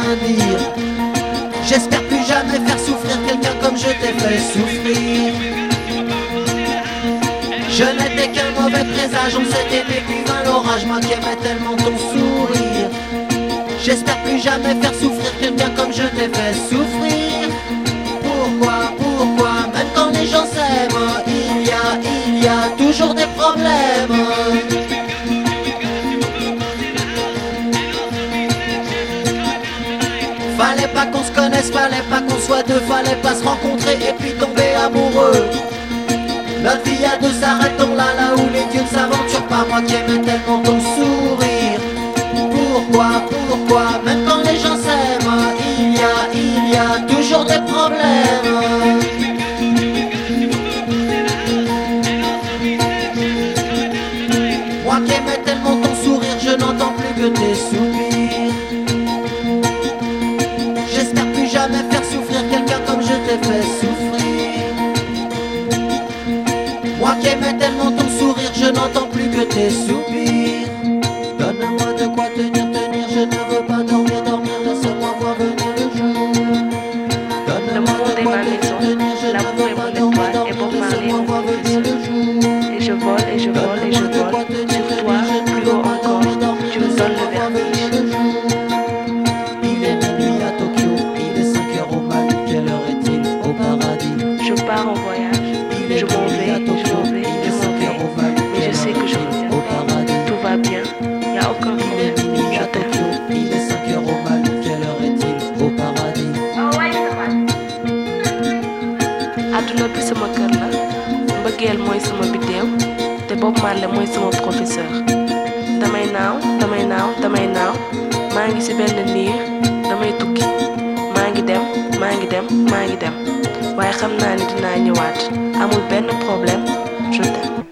dire. J'espère plus jamais faire souffrir quelqu'un comme je t'ai fait souffrir. Je n'étais qu'un mauvais présage, on s'est aimé puis vint l'orage. Moi qui aimais tellement ton sourire. J'espère plus jamais faire souffrir quelqu'un comme je t'ai fait souffrir. Pourquoi, même quand les gens s'aiment, il y a toujours des problèmes. Fallait pas qu'on se connaisse, fallait pas qu'on soit deux, fallait pas se rencontrer et puis tomber amoureux. Notre vie à deux s'arrêtons là où les dieux ne s'aventurent pas. Moi qui aimais tellement ton sourire. Pourquoi, même quand les gens s'aiment, il y a toujours des problèmes. Moi qui aimais tellement ton sourire, je n'entends plus que tes soupirs. J'espère plus jamais faire souffrir quelqu'un comme je t'ai fait souffrir. Moi qui aimais tellement ton sourire, je n'entends plus que tes soupirs. Donne-moi de quoi tenir, je ne veux pas dormir, laisse-moi voir venir le jour. Donne-moi de quoi tenir, je ne veux pas dormir, laisse-moi voir venir le jour. Et je vole, et je vole, et je vole. Sur toi, plus haut encore, tu me donnes le vertige. Il est minuit à Tokyo, il est 5 heures au Mali, quelle heure est-il au paradis? Je pars en voyage, je m'en vais, mais je sais que je reviens. Tout va bien, il n'y a aucun problème, je t'aime. Il est 5 heures au Mali, quelle heure est-il au paradis? Adduna bi sama kër la, mbëggeel mooy sama biddéew, te Bob Marley mooy sama professeur. Damay naaw, maa ngi ci benn niir, damay tukki. maa ngi dem waaye xam naa ni dinaa ñëwaat. Amul benn problème, je t'aime.